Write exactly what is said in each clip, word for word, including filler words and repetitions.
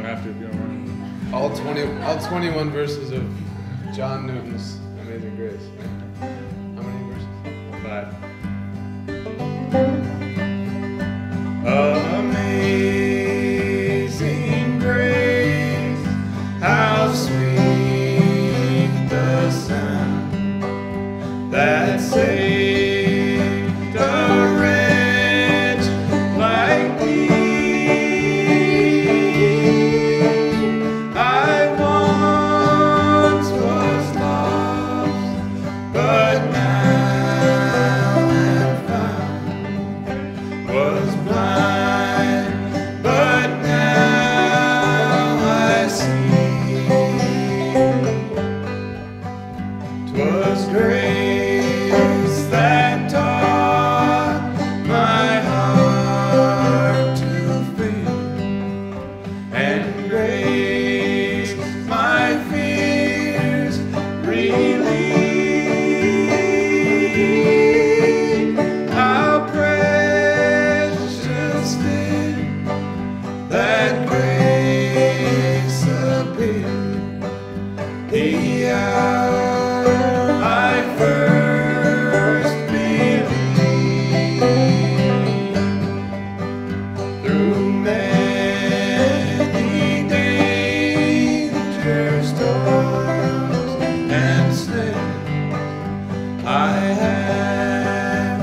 don't have to if you don't want to. All twenty, all twenty-one verses of John Newton's Amazing Grace. How many verses? Five. Amazing grace, how sweet the sound that saved a wretch like me. I once was lost, but now am found. Was blind, but now I see. 'Twas grace that taught my heart to fear, and grace my fears relieved. How precious did that grace appear the hour I first believed. Through many dangers, storms, and snares, I have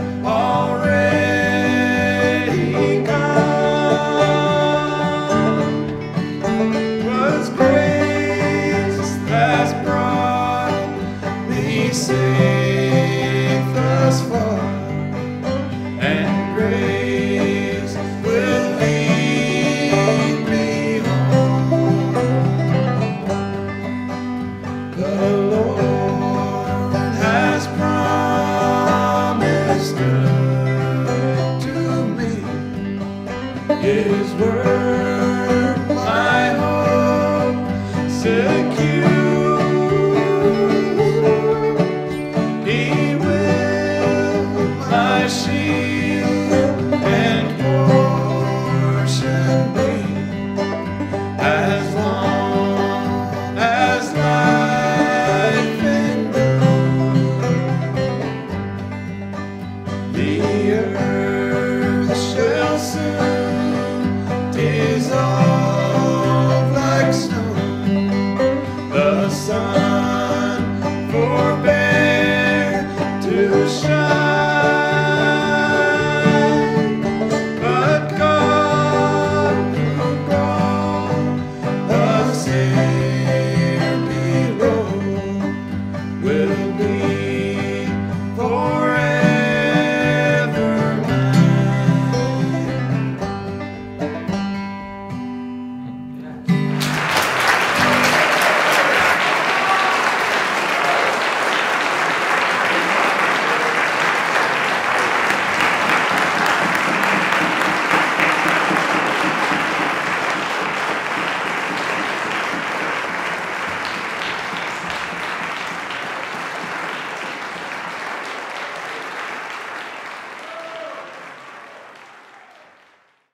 already come. 'Twas grace that's brought me safe.